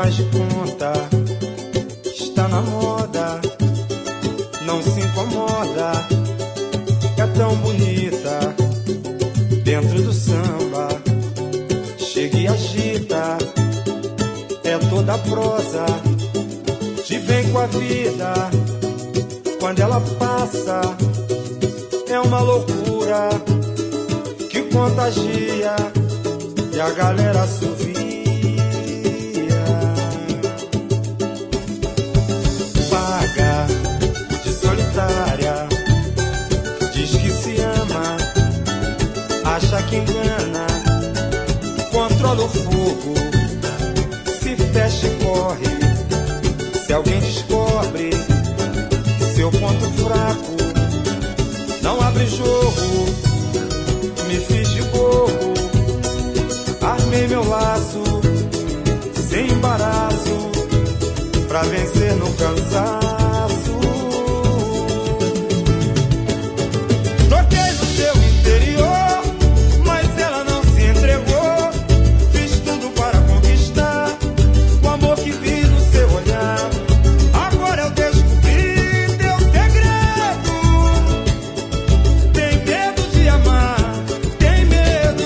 faz de conta, está na moda, não se incomoda, é tão bonita dentro do samba. Chega e agita, é toda prosa, de bem com a vida. Quando ela passa, é uma loucura que contagia e a galera assovia. Paga de solitária, diz que se ama, acha que engana, controla o fogo, se fecha e corre. Se alguém descobre seu ponto fraco, não abre jogo, me fiz de bobo, armei meu laço, sem embaraço, pra vencer no cansaço. Toquei no seu interior, mas ela não se entregou. Fiz tudo para conquistar o amor que vi no seu olhar. Agora eu descobri teu segredo. Tem medo de amar, tem medo.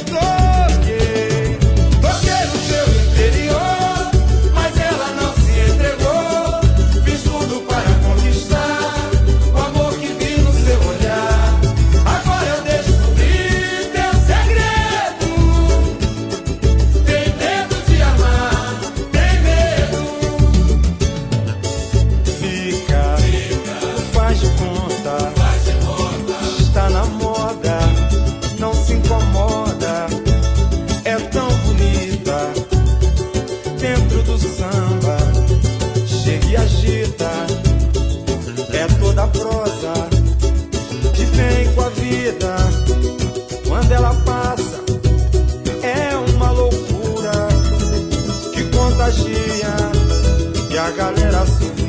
Toquei no seu interior, mas ela não se entregou. Fiz tudo para conquistar o amor que vi no seu olhar. Agora eu descobri teu segredo. Tem medo de amar, tem medo. Fica, faz de conta, está na moda, não se incomoda, é tão bonita dentro do samba. Chega e agita, é toda prosa, de bem com a vida. Quando ela passa, é uma loucura que contagia e a galera assovia.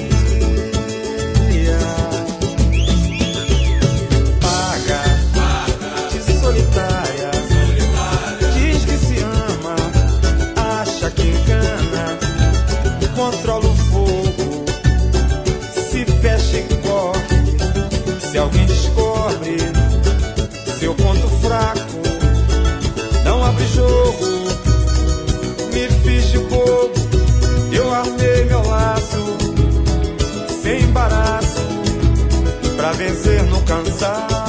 Paga de solitária, diz que se ama, acha que engana, controla o fogo, se fecha e corre. Se alguém descobre seu ponto fraco, não abre jogo, me fiz de bobo, eu armei meu laço, sem embaraço, pra vencer no cansaço.